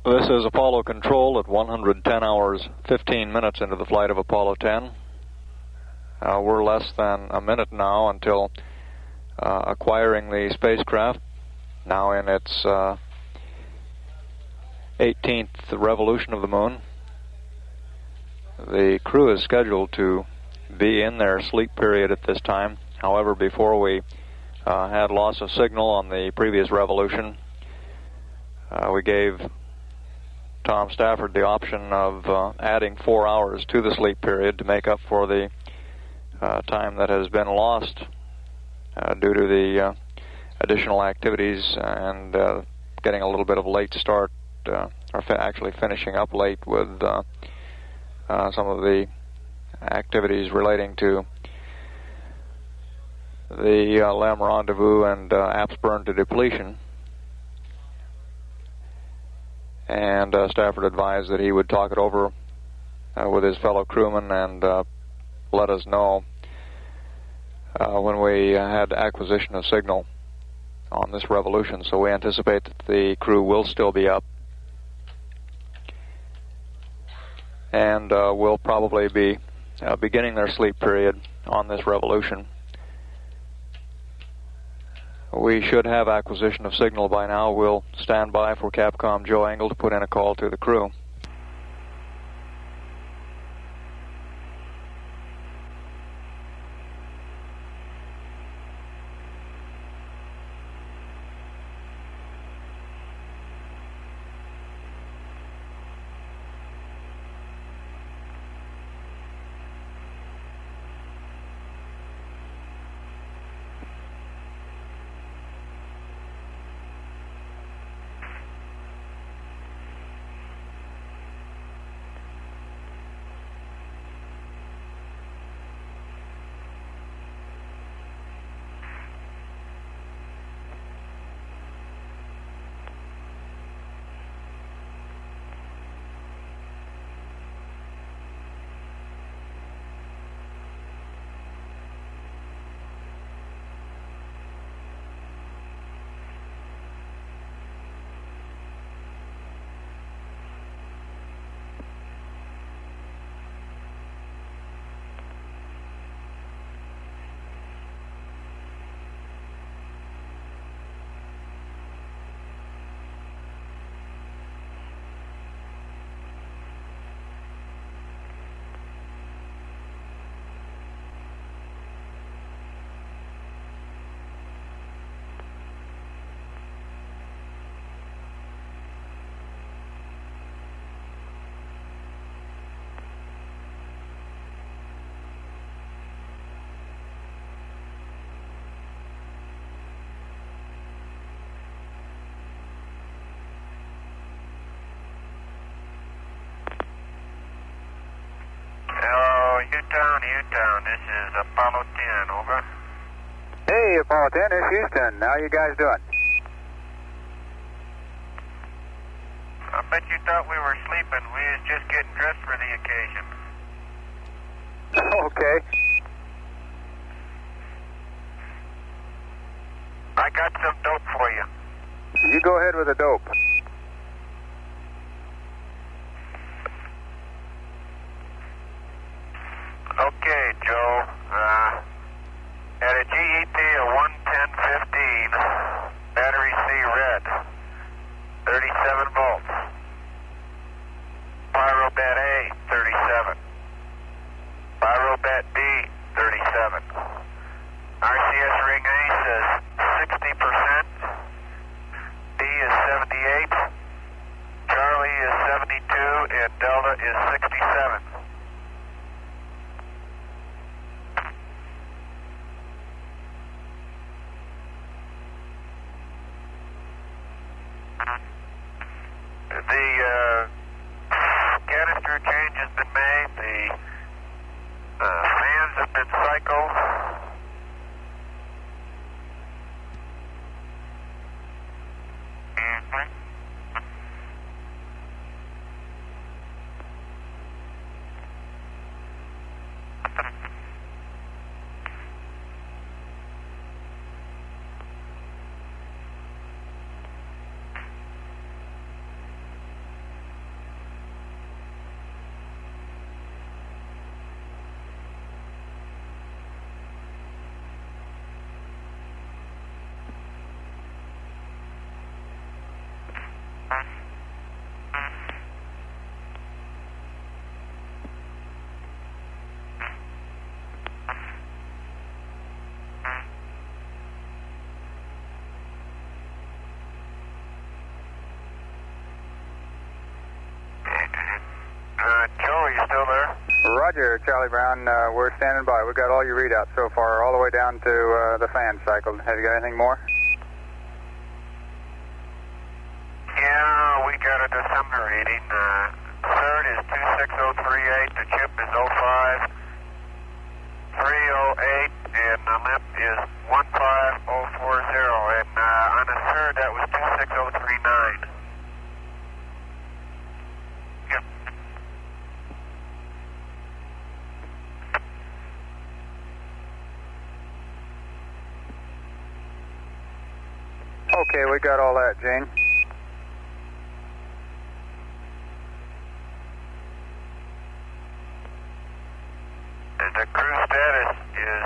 This is Apollo Control at 110 hours, 15 minutes into the flight of Apollo 10. We're less than a minute now until acquiring the spacecraft, now in its 18th revolution of the moon. The crew is scheduled to be in their sleep period at this time. However, before we had loss of signal on the previous revolution, we gave Tom Stafford the option of adding 4 hours to the sleep period to make up for the time that has been lost due to the additional activities and getting a little bit of a late start, or actually finishing up late with some of the activities relating to the LEM rendezvous and apps burn to depletion. And Stafford advised that he would talk it over with his fellow crewmen and let us know when we had acquisition of signal on this revolution. So we anticipate that the crew will still be up and will probably be beginning their sleep period on this revolution. We should have acquisition of signal by now. We'll stand by for Capcom Joe Engel to put in a call to the crew. Houston, this is Apollo 10, over. Hey, Apollo 10, it's Houston. How you guys doing? I bet you thought we were sleeping. We was just getting dressed for the occasion. Okay. I got some dope for you. You go ahead with the dope. Okay, Joe. At a GET of 110.15, battery C red, 37 volts. Pyrobat A, 37. Pyrobat B, 37. RCS ring A says 60%. D is 78. Charlie is 72, and Delta is 67. The canister change has been made. The fans have been cycled. Roger, Charlie Brown. We're standing by. We got all your readouts so far, all the way down to the fan cycle. Have you got anything more? Yeah, we got a December reading. Third is 26038. The chip is 05308, and the limp is 15040. And on the third, that was 26039. Yep. Okay, we got all that, Gene. And the crew status is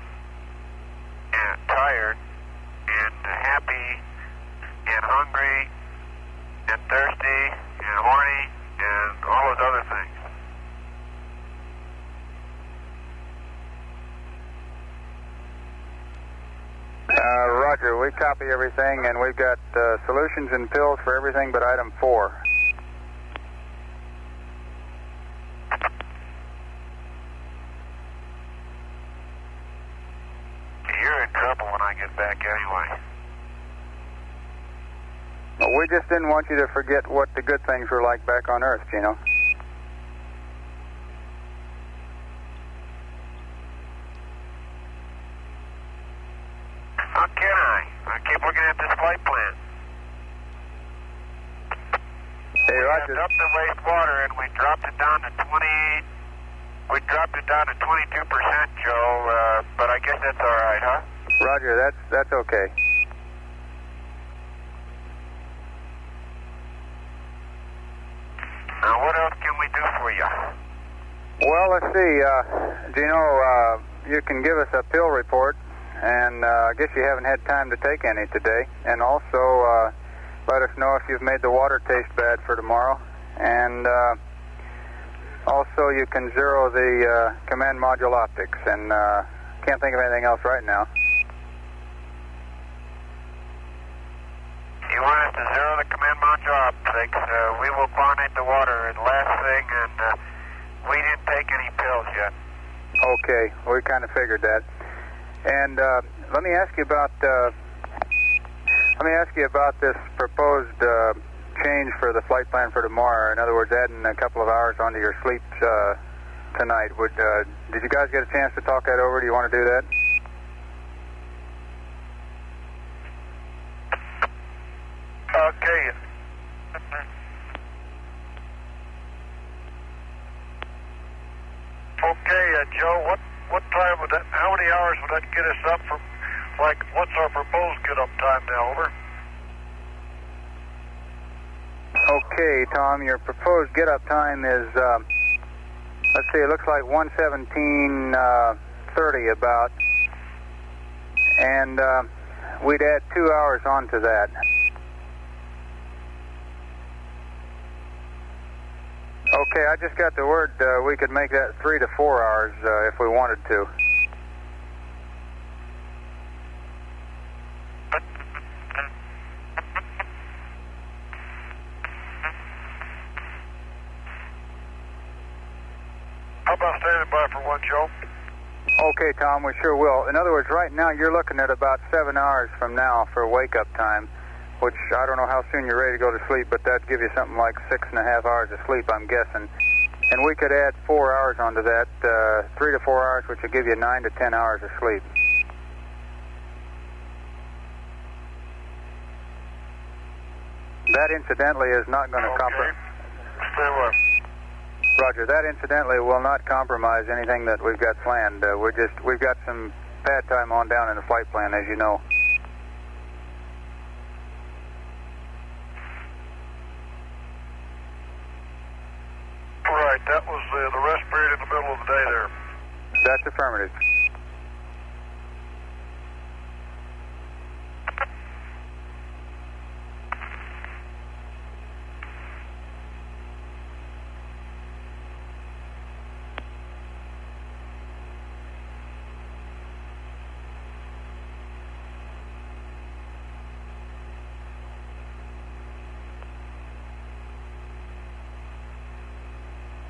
tired and happy and hungry and thirsty and horny and all those other things. Roger, we copy everything, and we've got solutions and pills for everything but item 4. You're in trouble when I get back anyway. We just didn't want you to forget what the good things were like back on Earth, Gino. How can I keep looking at this flight plan. Hey, Roger. We up the wastewater and we dropped it down to 22%, Joe, but I guess that's all right, huh? Roger, that's okay. Now, what else can we do for you? Well, let's see, Gino, you can give us a pill report, and I guess you haven't had time to take any today, and also let us know if you've made the water taste bad for tomorrow, and also you can zero the command module optics, and can't think of anything else right now. You want us to zero the command module optics? We will chlorinate the water, and last thing, and we didn't take any pills yet. Okay, we kind of figured that. And let me ask you about this proposed change for the flight plan for tomorrow. In other words, adding a couple of hours onto your sleep tonight. Did you guys get a chance to talk that over? Do you want to do that? Okay. Okay, Joe, what time would that, how many hours would that get us up from, like, what's our proposed get-up time now, over? Okay, Tom, your proposed get-up time is, let's see, it looks like 1:17:30 about, and we'd add 2 hours onto that. Okay, I just got the word we could make that 3 to 4 hours if we wanted to. How about standing by for one, Joe? Okay, Tom, we sure will. In other words, right now you're looking at about 7 hours from now for wake-up time, which I don't know how soon you're ready to go to sleep, but that'd give you something like 6.5 hours of sleep, I'm guessing. And we could add 4 hours onto that, 3 to 4 hours, which would give you 9 to 10 hours of sleep. That, incidentally, is not going to compromise. Stay away. Roger, that incidentally will not compromise anything that we've got planned. We've got some pad time on down in the flight plan, as you know. Right, that was the rest period in the middle of the day there. That's affirmative.